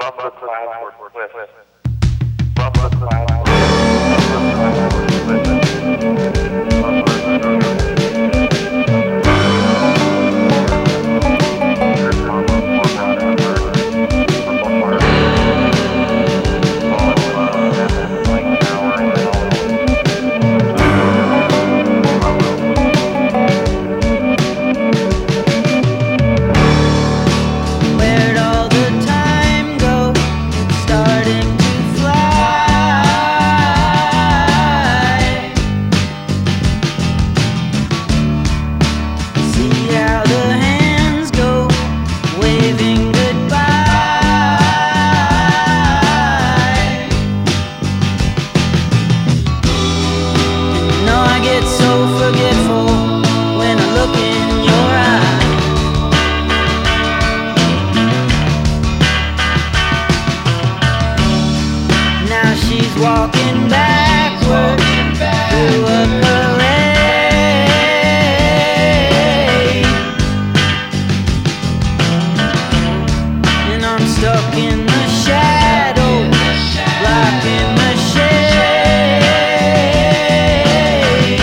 Above the clouds were cliffs. Above the clouds were walking backward through a parade, and I'm stuck in the shadow, blocking the shade.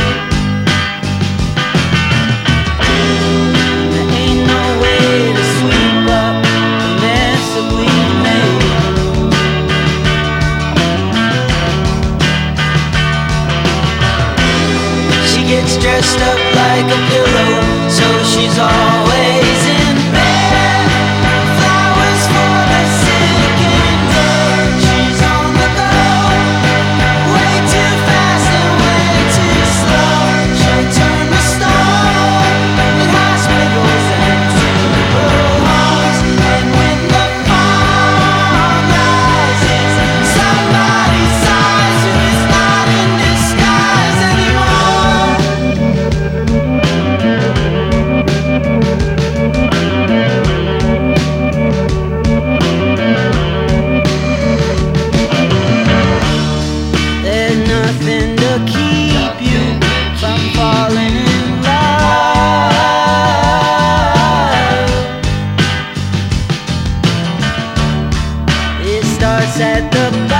There ain't no way to sweep up the mess that we made. Gets dressed up like a pillow, so she's always in bed. Flowers for the sick and dead. She's on the go, way too fast and way too slow. She'll turn the stone in hospitals and funeral homes. And when the fog rises, somebody sighs who is not in disguise anymore. There's nothing to keep you from falling in love. It starts at the